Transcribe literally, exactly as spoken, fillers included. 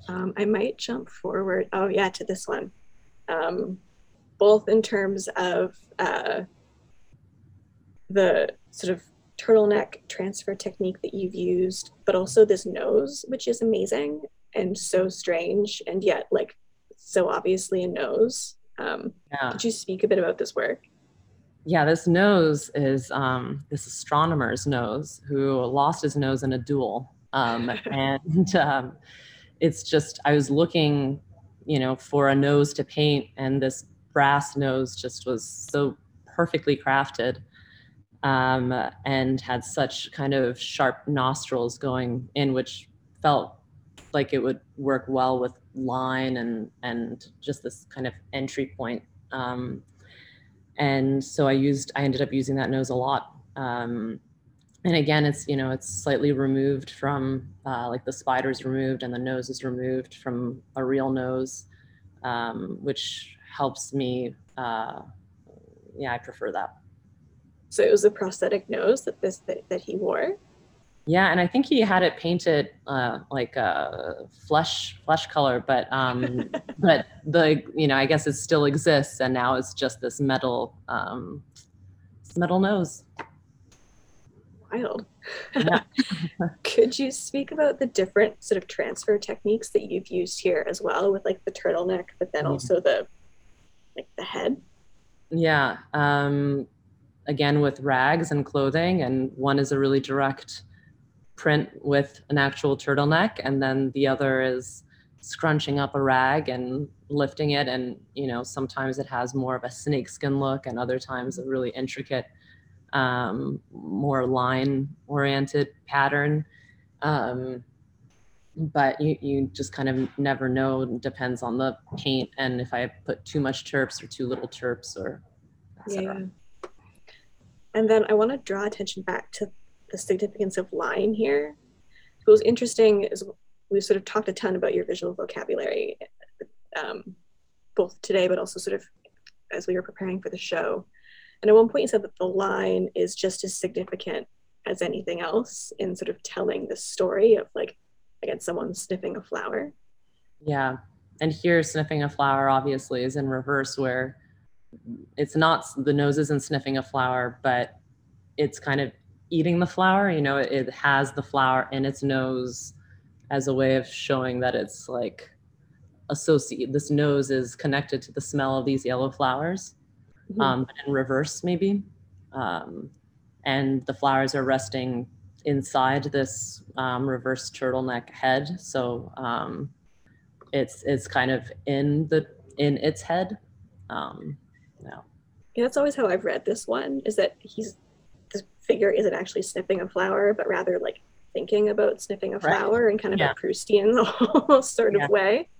Um, I might jump forward. Oh yeah, to this one. Um, both in terms of uh, the sort of turtleneck transfer technique that you've used, but also this nose, which is amazing and so strange, and yet like so obviously a nose. Um, Yeah. could you speak a bit about this work? Yeah, this nose is um, this astronomer's nose who lost his nose in a duel. Um, and um, it's just, I was looking, you know, for a nose to paint, and this brass nose just was so perfectly crafted, um, and had such kind of sharp nostrils going in, which felt like it would work well with line and and just this kind of entry point. Um, and so I used, I ended up using that nose a lot. Um, and again, it's, you know, it's slightly removed from, uh, like the spider's removed and the nose is removed from a real nose, um, which helps me. Uh, yeah, I prefer that. So it was a prosthetic nose that this that, that he wore. Yeah, and I think he had it painted uh, like a flesh flesh color, but um, but the, you know, I guess it still exists, and now it's just this metal um, metal nose. Wild. Yeah. Could you speak about the different sort of transfer techniques that you've used here as well, with like the turtleneck, but then Yeah. also the like the head? Yeah. Um, again, with rags and clothing, and one is a really direct print with an actual turtleneck, and then the other is scrunching up a rag and lifting it, and, you know, sometimes it has more of a snakeskin look, and other times a really intricate, um, more line oriented pattern. Um, but you, you just kind of never know. It depends on the paint, and if I put too much terps or too little terps, or Yeah, et cetera. yeah. And then I want to draw attention back to the significance of line here. What was interesting is we sort of talked a ton about your visual vocabulary, um, both today, but also sort of as we were preparing for the show. And at one point, you said that the line is just as significant as anything else in sort of telling the story of like, again, someone sniffing a flower. Yeah. And here, sniffing a flower obviously is in reverse, where it's not, the nose isn't sniffing a flower, but it's kind of eating the flower. You know, it, it has the flower in its nose as a way of showing that it's like associate. This nose is connected to the smell of these yellow flowers, Mhm. um, but in reverse maybe. Um, and the flowers are resting inside this um, reverse turtleneck head. So um, it's it's kind of in the in its head. Um, yeah. Yeah, that's always how I've read this one, is that he's the figure isn't actually sniffing a flower, but rather like thinking about sniffing a Right. flower in kind of a Yeah. Proustian sort of Yeah. way.